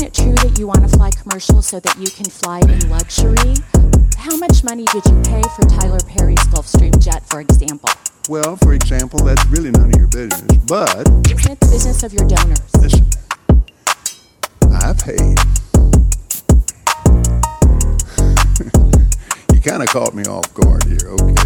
it true that you want to fly commercial so that you can fly in luxury? How much money did you pay for Tyler Perry's Gulfstream jet, for example? Well, for example, that's really none of your business, but... Isn't it the business of your donors? Listen, I paid. You kind of caught me off guard here, okay.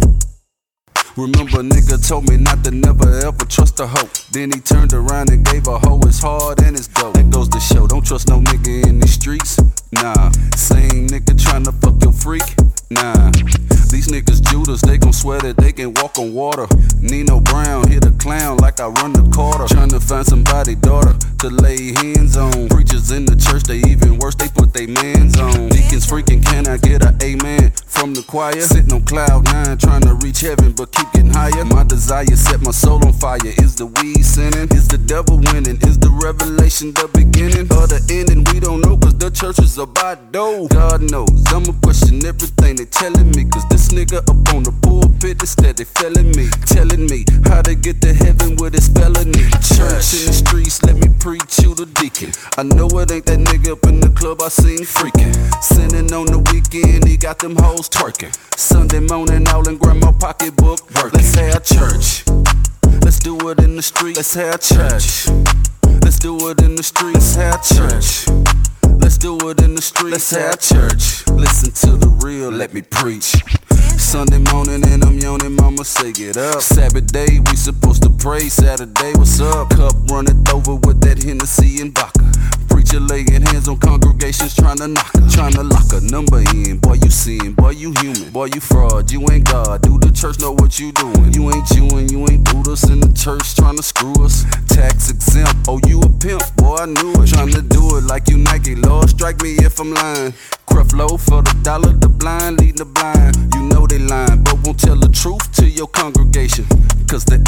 Remember a nigga told me not to never ever trust a hoe. Then he turned around and gave a hoe his heart and his dough. That goes to show, don't trust no nigga in the streets. Nah, same nigga tryna fuck your freak. Nah, these niggas Judas, they gon' swear that they can walk on water. Nino Brown hit a clown like I run the quarter. Tryna find somebody daughter to lay hands on. Preachers in the church, they even worse, they put they mans on. Deacons freaking, can I get a amen from the choir? Sitting on cloud nine, tryna reach heaven, but keep getting higher. My desire set my soul on fire. Is the weed sinning? Is the devil winning? Is the revelation the beginning or the ending? We don't know, cause the church is about dough. God knows, I'ma question everything they telling me, cause this nigga up on the pulpit instead they felling me, telling me how to get to heaven with his felony. Church in the streets, let me preach you the deacon. I know it ain't that nigga up in the club I seen freaking. Sinning on the weekend, he got them hoes twerking. Sunday morning, all in grandma pocketbook working. Let's have church. Let's do it in the street. Let's have church. Let's do it in the street. Let's have church. Let's do it in the street. Let's have church. Listen to the real, let me preach. Sunday morning and I'm yawning, mama say get up. Sabbath day, we supposed to pray. Saturday, what's up? Cup running over with that Hennessy and vodka. Preacher laying hands on congregations tryna knock her, tryna lock a number in. Boy, you sin, boy, you human, boy, you fraud, you ain't God. Do the church know what you doing? You ain't you and you ain't Buddhist in the church tryna screw us. Tax exempt, oh, you a pimp, boy, I knew it. Tryna do it like you Nike, Lord, strike me if I'm lying. Creflo for the dollar, the blind leading the blind. You know they lying, but won't tell the truth to your congregation. Cause the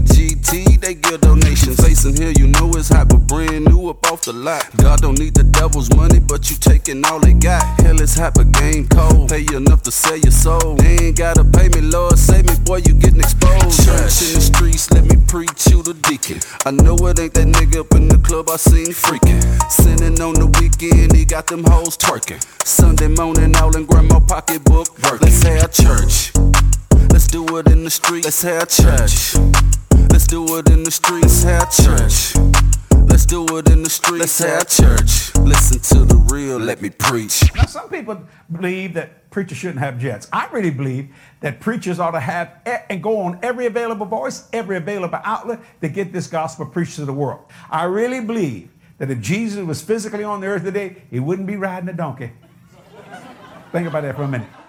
LBGT, they give donations. Facing here, you know it's hot, but brand new up off the lot. God don't need the devil's money, but you taking all they got. Hell is hot, but game cold. Pay you enough to sell your soul. They ain't gotta pay me, Lord, save me, boy, you getting exposed. Church in the streets, let me preach you the deacon. I know it ain't that nigga up in the club I seen freaking. Sinning on the weekend, he got them hoes twerking. Sunday morning, all in grandma pocketbook working. Let's have church. Let's do it in the street. Let's have church. Let's do it in the street. Let's have church. Let's do it in the street. Let's have church. Listen to the real, let me preach. Now, some people believe that preachers shouldn't have jets. I really believe that preachers ought to have and go on every available voice, every available outlet to get this gospel preached to the world. I really believe that if Jesus was physically on the earth today, he wouldn't be riding a donkey. Think about that for a minute.